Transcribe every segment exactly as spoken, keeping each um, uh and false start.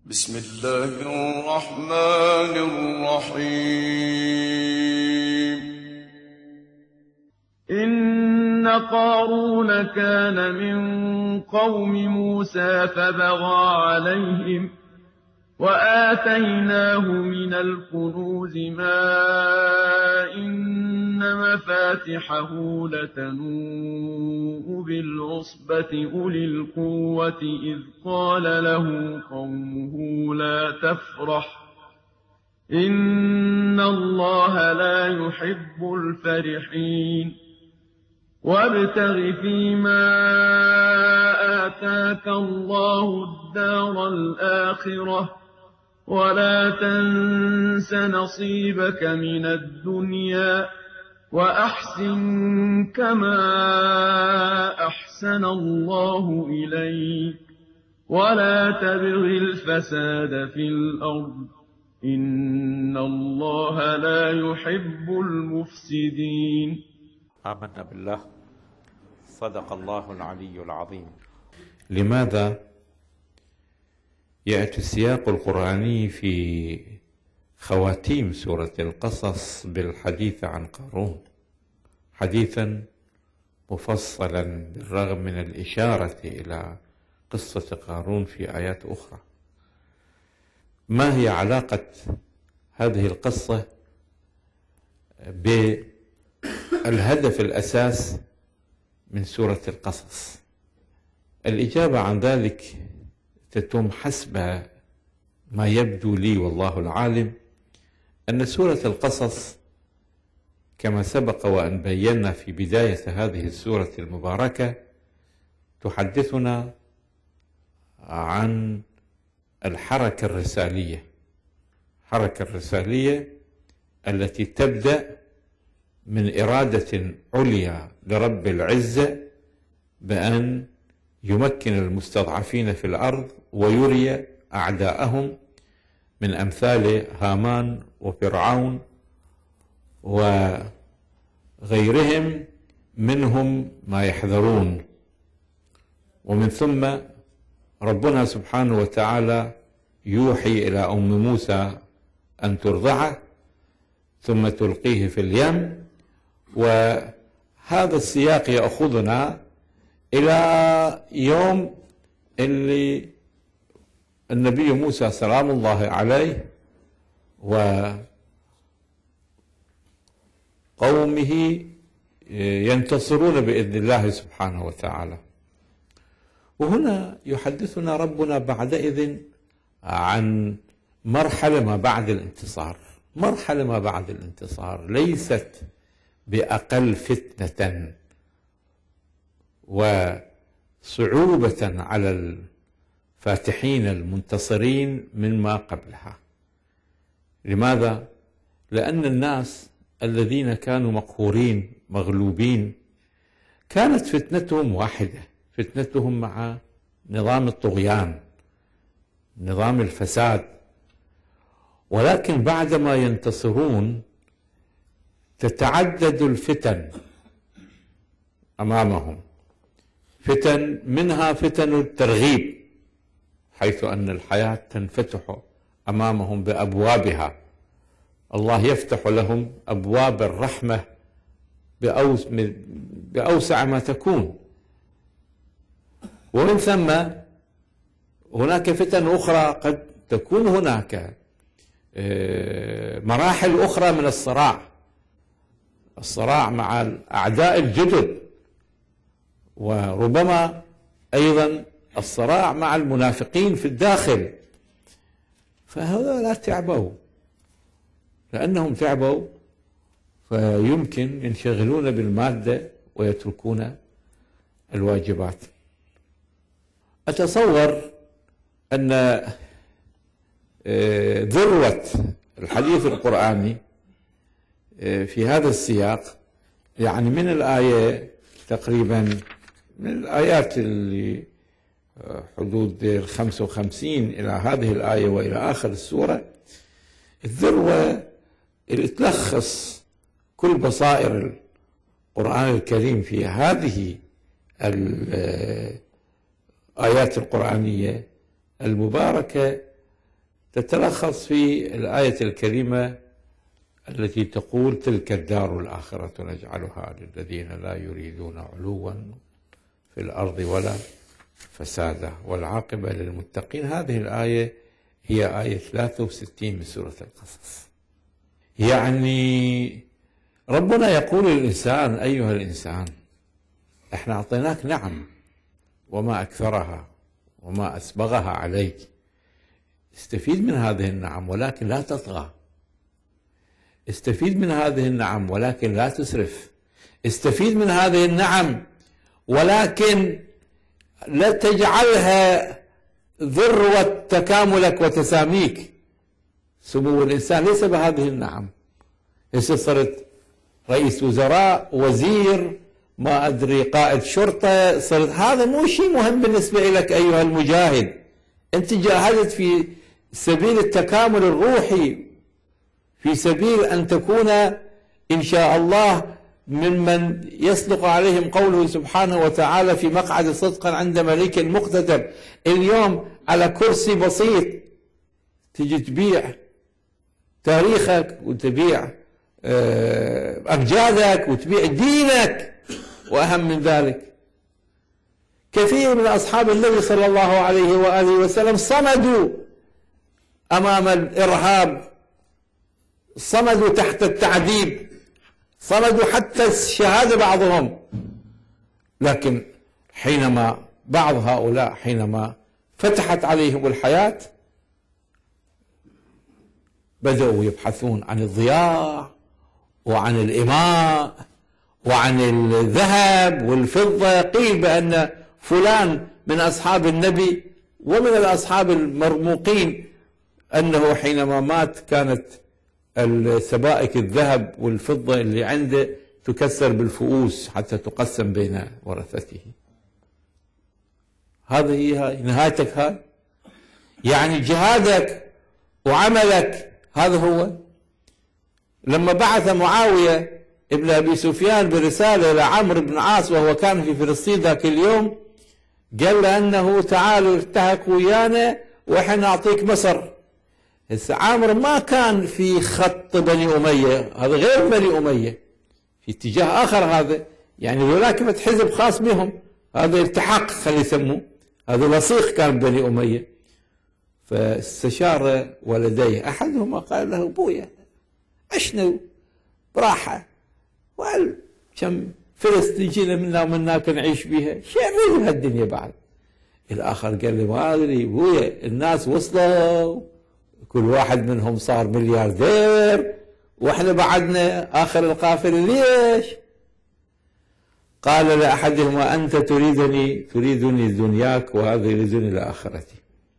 بسم الله الرحمن الرحيم. إن قارون كان من قوم موسى فبغى عليهم وآتيناه من الكنوز ما إن مفاتحه لتنوء بالعصبة أولي القوة إذ قال له قومه لا تفرح إن الله لا يحب الفرحين وابتغ فيما آتاك الله الدار الآخرة ولا تنس نصيبك من الدنيا وأحسن كما أحسن الله إليك ولا تبغ الفساد في الأرض إن الله لا يحب المفسدين. آمنا بالله. صدق الله العلي العظيم. لماذا يأتي السياق القرآني في خواتيم سورة القصص بالحديث عن قارون حديثا مفصلا بالرغم من الإشارة إلى قصة قارون في آيات أخرى؟ ما هي علاقة هذه القصة بالهدف الأساس من سورة القصص؟ الإجابة عن ذلك تتم حسب ما يبدو لي والله العالم أن سورة القصص كما سبق وأن بينا في بداية هذه السورة المباركة تحدثنا عن الحركة الرسالية، الحركة الرسالية التي تبدأ من إرادة عليا لرب العزة بأن يمكن المستضعفين في الأرض ويري أعداءهم من أمثال هامان وفرعون وغيرهم منهم ما يحذرون. ومن ثم ربنا سبحانه وتعالى يوحي إلى أم موسى أن ترضعه ثم تلقيه في اليم، وهذا السياق يأخذنا إلى يوم اللي النبي موسى سلام الله عليه وقومه ينتصرون بإذن الله سبحانه وتعالى. وهنا يحدثنا ربنا بعدئذ عن مرحلة ما بعد الانتصار. مرحلة ما بعد الانتصار ليست بأقل فتنة وصعوبة على الفاتحين المنتصرين مما قبلها. لماذا؟ لأن الناس الذين كانوا مقهورين مغلوبين كانت فتنتهم واحدة، فتنتهم مع نظام الطغيان، نظام الفساد. ولكن بعدما ينتصرون تتعدد الفتن أمامهم، فتن منها فتن الترغيب حيث أن الحياة تنفتح أمامهم بأبوابها، الله يفتح لهم أبواب الرحمة بأوسع ما تكون. ومن ثم هناك فتن أخرى قد تكون هناك مراحل أخرى من الصراع، الصراع مع الأعداء الجدد، وربما أيضا الصراع مع المنافقين في الداخل. فهؤلاء تعبوا، لأنهم تعبوا فيمكن ينشغلون بالمادة ويتركون الواجبات. أتصور أن ذروة الحديث القرآني في هذا السياق يعني من الآية تقريبا من الآيات اللي حدود الخمسة وخمسين إلى هذه الآية وإلى آخر السورة، الذروة اللي تلخص كل بصائر القرآن الكريم في هذه الآيات القرآنية المباركة تتلخص في الآية الكريمة التي تقول: تلك الدار الآخرة نجعلها للذين لا يريدون علوا في الأرض ولا فسادا والعاقبة للمتقين. هذه الآية هي آية ثلاثة وستين من سورة القصص. يعني ربنا يقول للإنسان: أيها الإنسان، احنا أعطيناك نعم وما أكثرها وما أسبغها عليك، استفيد من هذه النعم ولكن لا تطغى، استفيد من هذه النعم ولكن لا تسرف، استفيد من هذه النعم ولكن لا تجعلها ذروة تكاملك وتساميك. سمو الإنسان ليس بهذه النعم، هسه صرت رئيس وزراء، وزير، ما أدري قائد شرطة، صرت هذا مو شيء مهم بالنسبة لك أيها المجاهد. أنت جاهدت في سبيل التكامل الروحي، في سبيل أن تكون إن شاء الله ممن يصدق عليهم قوله سبحانه وتعالى: في مقعد صدق عند مليك مقتدر. اليوم على كرسي بسيط تجي تبيع تاريخك وتبيع أمجادك وتبيع دينك. وأهم من ذلك، كثير من أصحاب النبي صلى الله عليه وآله وسلم صمدوا أمام الإرهاب، صمدوا تحت التعذيب، صمدوا حتى الشهادة بعضهم. لكن حينما بعض هؤلاء حينما فتحت عليهم الحياة بدأوا يبحثون عن الضياع وعن الإماء وعن الذهب والفضة. قيل بأن فلان من أصحاب النبي ومن الأصحاب المرموقين أنه حينما مات كانت السبائك الذهب والفضة اللي عنده تكسر بالفؤوس حتى تقسم بين ورثته. هذه هي نهايتك. هاي يعني جهادك وعملك هذا هو. لما بعث معاوية ابن أبي سفيان برسالة لعمرو بن عاص وهو كان في فلسطين ذاك اليوم، قال له أنه تعالوا التحق ويانا وإحنا نعطيك مصر. هسه عامر ما كان في خط بني أمية، هذا غير بني أمية، في اتجاه آخر. هذا يعني ذولاك حزب خاص بهم، هذا التحق خلي يسموه، هذا لصيق كان بني أمية. فاستشار ولديه، أحدهما قال له: أبويا أشنو براحة، وقال كم فلس تجينا منا ومناك نعيش بها، شو نريد بهالدنيا بعد؟ الآخر قال له: ما أدري أبويا، الناس وصلوا كل واحد منهم صار ملياردير واحنا بعدنا آخر القافلة، ليش؟ قال لأحدهما: أنت تريدني تريدني دنياك وهذا يريدني لآخرتي.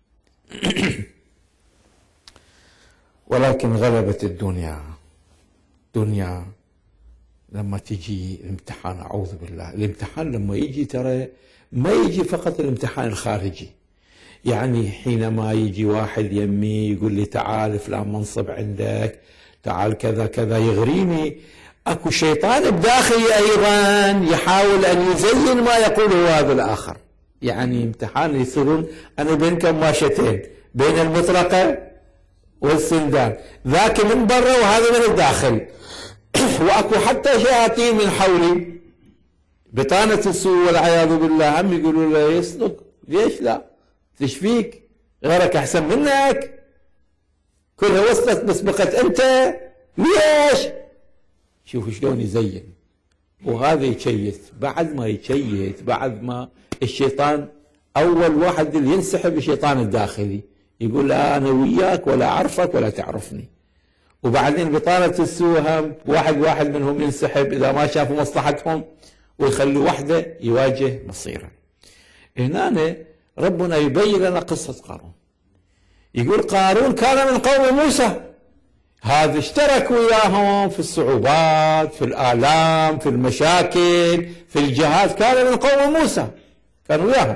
ولكن غلبت الدنيا. دنيا لما تجي الامتحان، أعوذ بالله، الامتحان لما يجي ترى ما يجي فقط الامتحان الخارجي. يعني حينما يجي واحد يمي يقول لي: تعال فلان منصب عندك، تعال كذا كذا، يغريني، اكو شيطان بداخلي ايضا يحاول ان يزين ما يقوله هذا الاخر. يعني امتحان يصيرون انا بين كماشتين، بين المطرقه والسندان، ذاك من برا وهذا من الداخل. واكو حتى شياطين من حولي بطانه السوء والعياذ بالله هم يقولوا له: يصدق، ليش لا؟ تشفيك، غيرك احسن منك، كلها وصلت بس بقت انت، ليش؟ شوف شلون يزين. وهذا يشيت، بعد ما يشيت، بعد ما الشيطان اول واحد اللي ينسحب الشيطان الداخلي، يقول: لا انا وياك ولا اعرفك ولا تعرفني. وبعدين بطانة السوء هم واحد واحد منهم ينسحب اذا ما شافوا مصلحتهم، ويخلوا وحده يواجه مصيره. هنا ربنا يبين لنا قصة قارون، يقول: قارون كان من قوم موسى، هذا اشترك وياهم في الصعوبات، في الآلام، في المشاكل، في الجهاد، كان من قوم موسى، كان وياهم.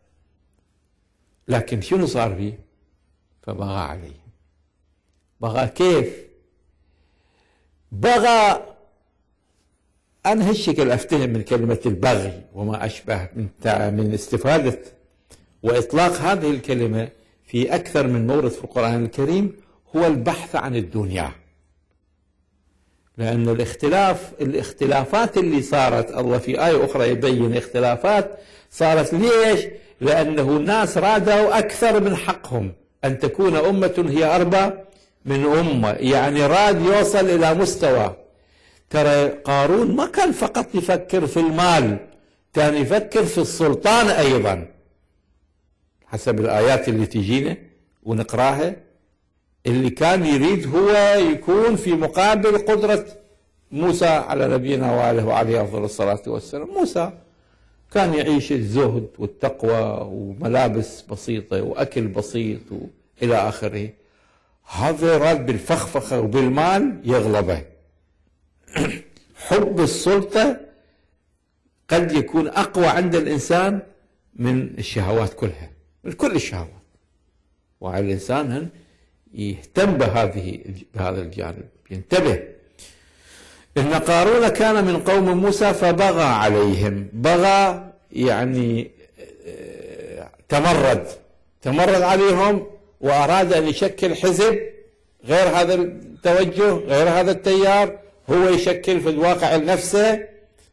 لكن شنو صار فيه؟ فبغى عليهم. بغى كيف؟ بغى، أنا هالشكل أفتهم من كلمة البغي وما أشبه من من استفادة وإطلاق هذه الكلمة في أكثر من مورد في القرآن الكريم هو البحث عن الدنيا. لأن الاختلاف الاختلافات اللي صارت، الله في آية أخرى يبين اختلافات صارت ليش؟ لأنه الناس رادوا أكثر من حقهم، أن تكون أمة هي أربى من أمة، يعني راد يوصل إلى مستوى. ترى قارون ما كان فقط يفكر في المال، كان يفكر في السلطان أيضا حسب الآيات اللي تجينا ونقراها. اللي كان يريد هو يكون في مقابل قدرة موسى على نبينا وآله وعليه أفضل الصلاة والسلام. موسى كان يعيش الزهد والتقوى وملابس بسيطة وأكل بسيط إلى آخره. هذا راد بالفخفخة وبالمال يغلبه. حب السلطة قد يكون أقوى عند الإنسان من الشهوات كلها، من كل الشهوات، وعلى الإنسان أن يهتم بهذه بهذا الجانب، ينتبه. إن قارون كان من قوم موسى فبغى عليهم. بغى يعني تمرد تمرد عليهم، وأراد أن يشكل حزب غير هذا التوجه، غير هذا التيار، هو يشكل في الواقع لنفسه.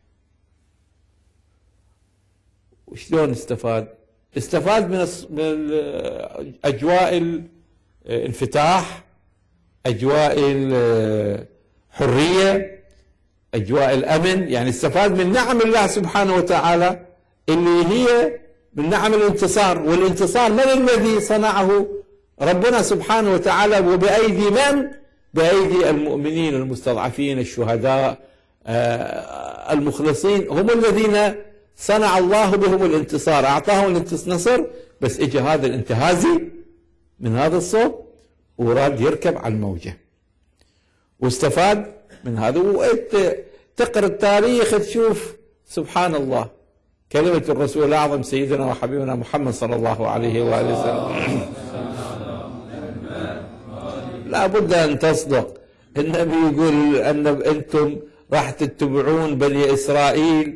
وشلون استفاد؟ استفاد من أجواء الانفتاح، أجواء الحرية، أجواء الأمن، يعني استفاد من نعم الله سبحانه وتعالى اللي هي من نعم الانتصار. والانتصار من الذي صنعه؟ ربنا سبحانه وتعالى. وبأيدي من؟ بأيدي المؤمنين المستضعفين الشهداء المخلصين، هم الذين صنع الله بهم الانتصار، أعطاهم النصر. بس اجى هذا الانتهازي من هذا الصوب وراد يركب على الموجة واستفاد من هذا. وتقرأ التاريخ تشوف سبحان الله كلمة الرسول الأعظم سيدنا وحبيبنا محمد صلى الله عليه وآله وسلم. لا بد أن تصدق. النبي يقول أن أنتم راح تتبعون بني إسرائيل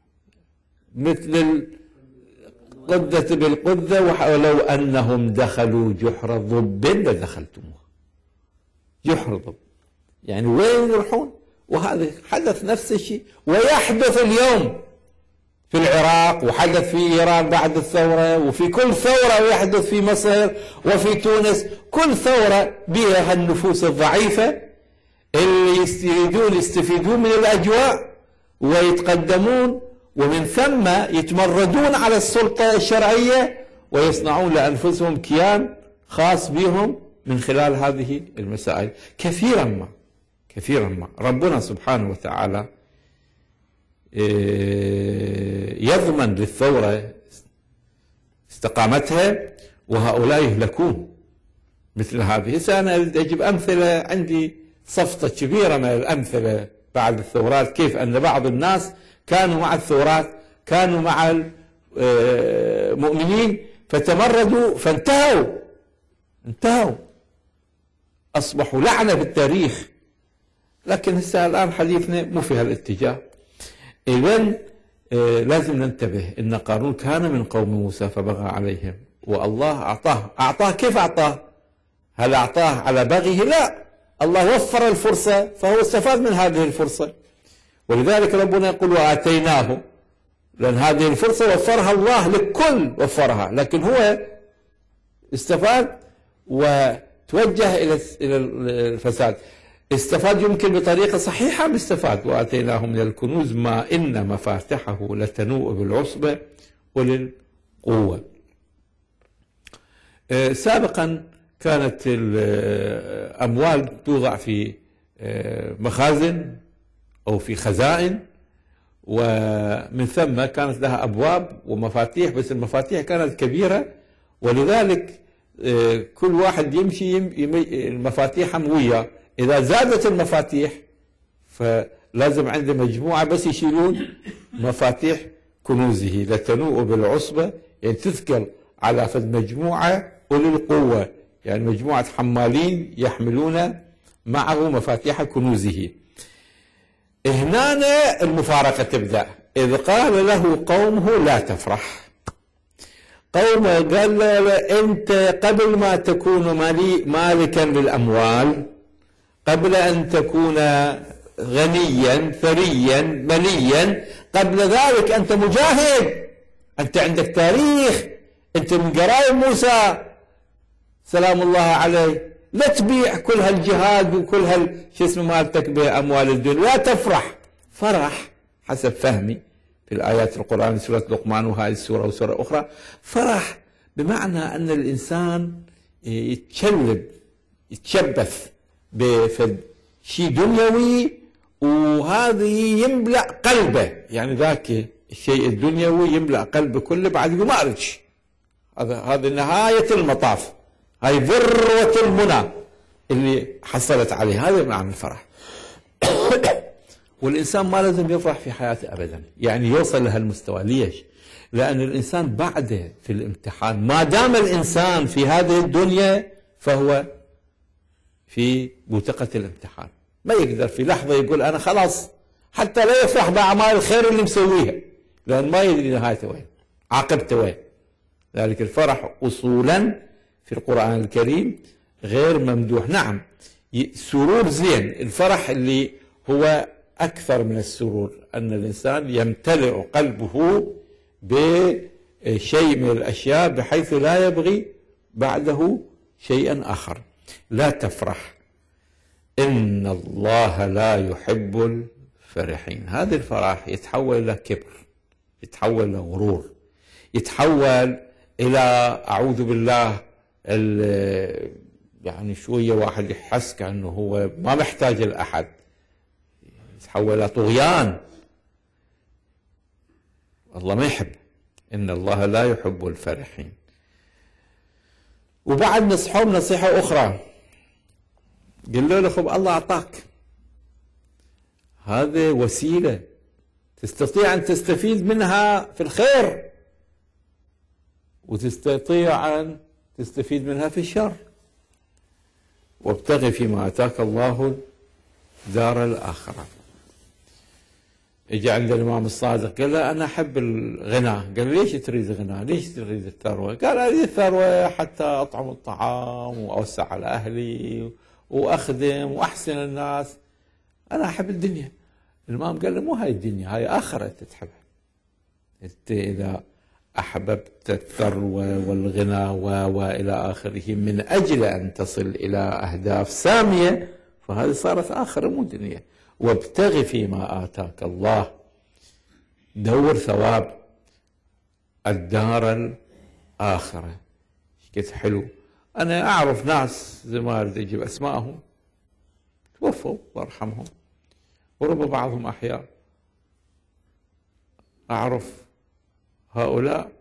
مثل القدة بالقدة، ولو أنهم دخلوا جحر ضب لدخلتموه. جحر ضب يعني وين يروحون؟ وهذا حدث نفس الشيء، ويحدث اليوم في العراق، وحدث في إيران بعد الثورة، وفي كل ثورة، ويحدث في مصر وفي تونس. كل ثورة بها النفوس الضعيفة اللي يريدون يستفيدون من الأجواء ويتقدمون، ومن ثم يتمردون على السلطة الشرعية ويصنعون لأنفسهم كيان خاص بهم من خلال هذه المسائل. كثيرا ما كثيرا ما ربنا سبحانه وتعالى يضمن للثورة استقامتها، وهؤلاء يهلكون مثل هذه. سأنا أجيب أمثلة، عندي صفطة كبيرة من الأمثلة بعد الثورات، كيف أن بعض الناس كانوا مع الثورات، كانوا مع المؤمنين، فتمردوا فانتهوا انتهوا أصبحوا لعنة بالتاريخ. لكن هسه الآن حديثنا مو في هالاتجاه. إذن لازم ننتبه إن قارون كان من قوم موسى فبغى عليهم، والله أعطاه. أعطاه كيف أعطاه؟ هل أعطاه على بغيه؟ لا، الله وفر الفرصة فهو استفاد من هذه الفرصة. ولذلك ربنا يقول وآتيناه، لأن هذه الفرصة وفرها الله للكل، وفرها، لكن هو استفاد وتوجه إلى الفساد. استفاد يمكن بطريقة صحيحة، استفاد وآتيناه من الكنوز ما إن مفاتحه لتنوء بالعصبة وللقوة. سابقا كانت الأموال توضع في مخازن أو في خزائن، ومن ثم كانت لها أبواب ومفاتيح، بس المفاتيح كانت كبيرة، ولذلك كل واحد يمشي المفاتيح وياه. إذا زادت المفاتيح فلازم عنده مجموعة بس يشيلون مفاتيح كنوزه لتنوء بالعصبة، يعني تذكر على فد مجموعة أولي القوة، يعني مجموعة حمالين يحملون معه مفاتيح كنوزه. هنا المفارقة تبدأ. إذ قال له قومه لا تفرح. قومه قال له أنت قبل ما تكون مالي مالكا للأموال، قبل أن تكون غنيا ثريا مليا، قبل ذلك أنت مجاهد، أنت عندك تاريخ، أنت من قرايب موسى سلام الله عليه. لا تبيع كل هالجهاد وكل هال شو اسمه مالتك بأموال الدنيا، لا تفرح. فرح حسب فهمي في الآيات القرآن سورة لقمان وهذه السورة وسورة أخرى، فرح بمعنى أن الإنسان يتشلب يتشبث بشيء دنيوي وهذه يملأ قلبه، يعني ذاك الشيء الدنيوي يملأ قلبه كله بعد ما أرجش. هذا هذه نهاية المطاف، هاي ذروة المنى اللي حصلت عليه، هذا معنى الفرح. والإنسان ما لازم يفرح في حياته أبدا، يعني يوصل لهالمستوى. ليش؟ لأن الإنسان بعده في الامتحان، ما دام الإنسان في هذه الدنيا فهو في بوتقة الامتحان، ما يقدر في لحظة يقول أنا خلاص، حتى لا يفرح بأعمال الخير اللي مسويها، لأن ما يدري نهايته وين، عاقبته وين. ذلك الفرح أصولا في القرآن الكريم غير ممدوح. نعم سرور زين، الفرح اللي هو أكثر من السرور أن الإنسان يمتلئ قلبه بشيء من الأشياء بحيث لا يبغي بعده شيئا آخر. لا تفرح، إن الله لا يحب الفرحين. هذا الفرح يتحول إلى كبر، يتحول إلى غرور، يتحول إلى أعوذ بالله يعني شوية واحد يحس كأنه هو ما محتاج لأحد، يتحول إلى طغيان. الله ما يحب، إن الله لا يحب الفرحين. وبعد نصحهم نصيحة أخرى، قالوا له خب الله أعطاك، هذه وسيلة تستطيع أن تستفيد منها في الخير وتستطيع أن تستفيد منها في الشر، وابتغي فيما آتاك الله دار الآخرة. اجى عند الإمام الصادق قال له أنا أحب الغنى. قال ليش تريد الغنى؟ ليش تريد الثروة؟ قال أريد الثروة حتى أطعم الطعام وأوسع على أهلي وأخدم وأحسن الناس، أنا أحب الدنيا. الإمام قال له مو هاي الدنيا، هاي آخرة أنت تحبها. أنت إذا أحببت الثروة والغنى وإلى آخره من أجل أن تصل إلى أهداف سامية، فهذه صارت آخرة مو دنيا. وابتغ فيما آتاك الله، دور ثواب الدار الآخرة. كيف حلو. أنا أعرف ناس زي ما أريد أجيب أسمائهم توفوا الله يرحمهم، ورب بعضهم أحياء. أعرف هؤلاء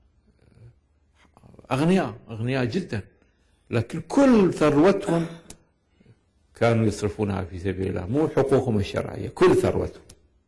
أغنياء أغنياء جدا، لكن كل ثروتهم كانوا يصرفونها في سبيل الله، مو حقوقهم الشرعية، كل ثروتهم.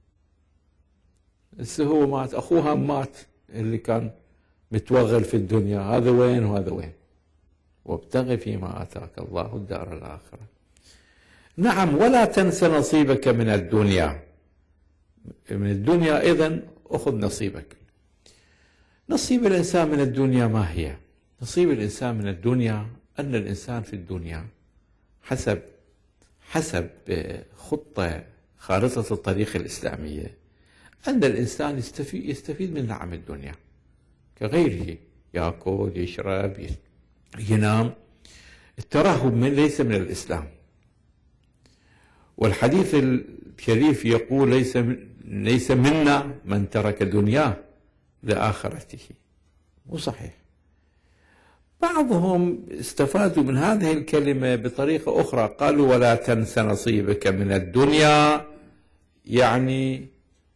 هسه هو مات، أخوها مات اللي كان متوغل في الدنيا، هذا وين وهذا وين. وابتغ فيما آتاك الله الدار الآخرة. نعم، ولا تنس نصيبك من الدنيا. من الدنيا إذن أخذ نصيبك. نصيب الإنسان من الدنيا ما هي؟ نصيب الإنسان من الدنيا أن الإنسان في الدنيا حسب حسب خطة خارطة الطريق الإسلامية أن الإنسان يستفيد, يستفيد من نعم الدنيا كغيره، يأكل يشرب ينام. الترهب من ليس من الإسلام. والحديث الشريف يقول ليس ليس منا من ترك دنياه لآخرته. مو صحيح. بعضهم استفادوا من هذه الكلمة بطريقة أخرى، قالوا ولا تنس نصيبك من الدنيا، يعني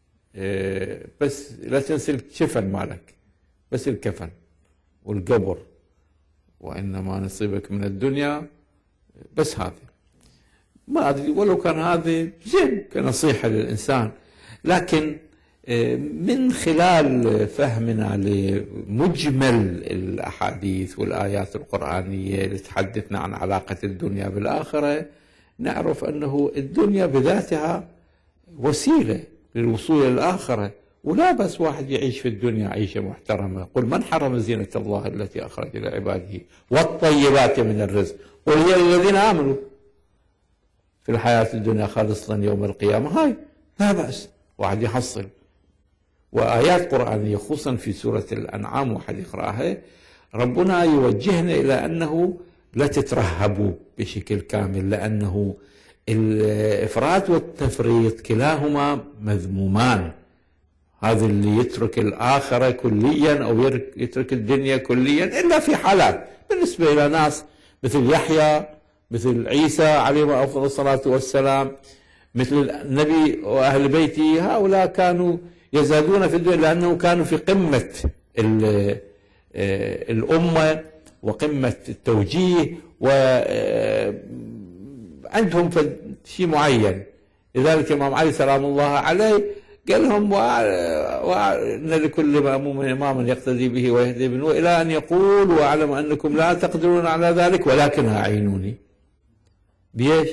بس لا تنسى الكفن مالك، بس الكفن والقبر، وإنما نصيبك من الدنيا بس هذا. ما أدري، ولو كان هذا زين كنصيحة للإنسان، لكن من خلال فهمنا لمجمل الأحاديث والآيات القرآنية اللي تحدثنا عن علاقة الدنيا بالآخرة، نعرف أنه الدنيا بذاتها وسيلة للوصول إلى الآخرة، ولا بس واحد يعيش في الدنيا عيشة محترمة. قل من حرم زينة الله التي أخرج لعباده والطيبات من الرزق قل هي للذين آمنوا في الحياة الدنيا خالصة يوم القيامة. هاي لا بأس واحد يحصل. وآيات قرآنية خصوصا في سورة الأنعام واحد يقرأها ربنا يوجهنا إلى أنه لا تترهبوا بشكل كامل، لأنه الإفراط والتفريط كلاهما مذمومان. هذا اللي يترك الآخرة كليا أو يترك الدنيا كليا إلا في حالات، بالنسبة إلى ناس مثل يحيى مثل عيسى عليهم أفضل الصلاة والسلام مثل النبي وأهل بيته، هؤلاء كانوا يزدادون في الدنيا لأنه كانوا في قمة الأمة وقمة التوجيه وعندهم شيء معين. لذلك الإمام علي سلام الله عليه قال لهم وأن لكل مأموم إماما يقتدي به ويهدي به، إلى أن يقول وأعلم أنكم لا تقدرون على ذلك ولكن أعينوني. بيش؟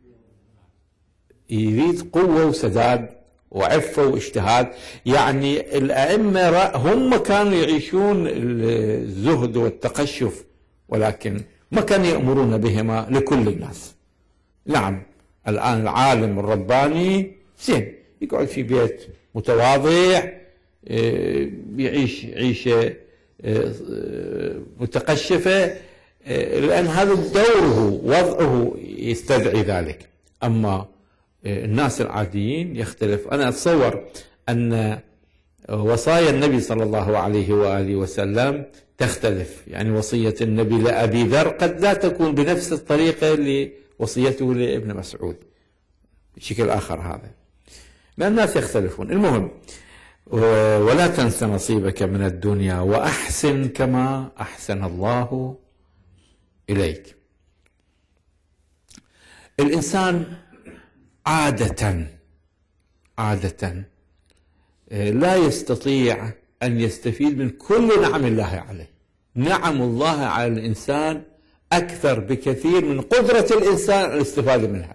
يريد قوة وسداد وعفة واجتهاد. يعني الأئمة هم كانوا يعيشون الزهد والتقشف ولكن ما كانوا يأمرون بهما لكل الناس. نعم الآن العالم الرباني زين يقعد في بيت متواضع يعيش عيشة متقشفة لأن هذا دوره وضعه يستدعي ذلك. أما الناس العاديين يختلف. أنا أتصور أن وصايا النبي صلى الله عليه وآله وسلم تختلف. يعني وصية النبي لأبي ذر قد لا تكون بنفس الطريقة لوصيته لابن مسعود بشكل آخر، هذا لأن الناس يختلفون. المهم ولا تنس نصيبك من الدنيا وأحسن كما أحسن الله إليك. الإنسان عادة عادة لا يستطيع أن يستفيد من كل نعم الله عليه. نعم الله على الإنسان أكثر بكثير من قدرة الإنسان الاستفادة منها.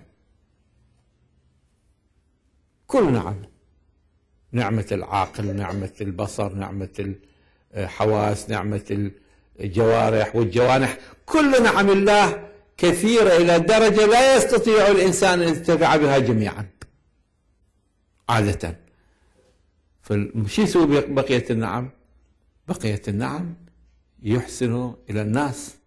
كل نعم، نعمة العقل، نعمة البصر، نعمة الحواس، نعمة الجوارح والجوانح، كل نعم الله كثيرة إلى درجة لا يستطيع الإنسان أن ينتفع بها جميعا عادة. فشو يسوي بقية النعم؟ بقية النعم يحسن إلى الناس.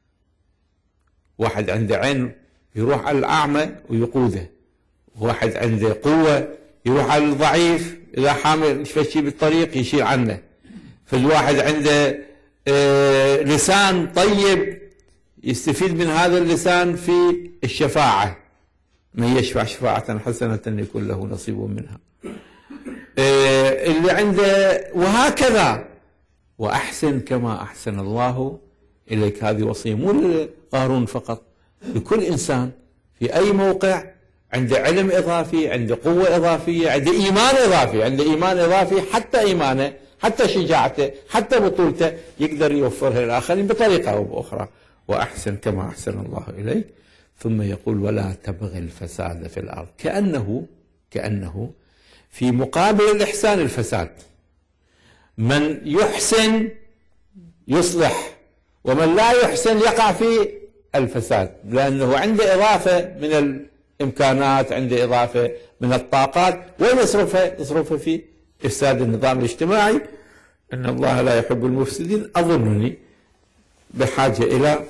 واحد عنده عين يروح على الأعمى ويقوده، واحد عنده قوة يروح على الضعيف إذا حامل شيء بالطريق يشيل عنه. فالواحد عنده آه لسان طيب يستفيد من هذا اللسان في الشفاعة، من يشفع شفاعة حسنة يكون له نصيب منها. آه اللي عنده وهكذا. وأحسن كما أحسن الله إليك، هذه وصية مو لقارون فقط، لكل إنسان في أي موقع عنده علم إضافي، عنده قوة إضافية، عنده إيمان إضافي، عنده إيمان إضافي، حتى إيمانه حتى شجاعته حتى بطولته يقدر يوفرها للآخرين بطريقة أو بأخرى. وأحسن كما أحسن الله إليك. ثم يقول ولا تبغي الفساد في الأرض، كأنه كأنه في مقابل الإحسان الفساد. من يحسن يصلح ومن لا يحسن يقع في الفساد، لأنه عنده إضافة من الإمكانات، عنده إضافة من الطاقات، وين يصرفها؟ يصرفها في إفساد النظام الاجتماعي. إن الله لا يحب المفسدين. أظنني بحاجة إلى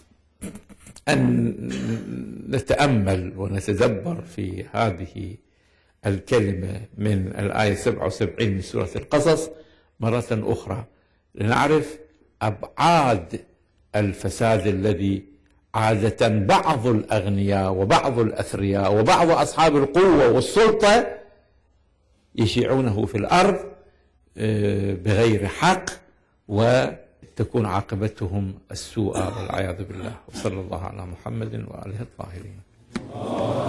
أن نتأمل ونتدبر في هذه الكلمة من الآية سبعة وسبعين من سورة القصص مرة أخرى لنعرف أبعاد الفساد الذي عادة بعض الأغنياء وبعض الأثرياء وبعض أصحاب القوة والسلطة يشيعونه في الأرض بغير حق، وتكون عاقبتهم السوء والعياذ بالله. وصلى الله على محمد وآله الطاهرين.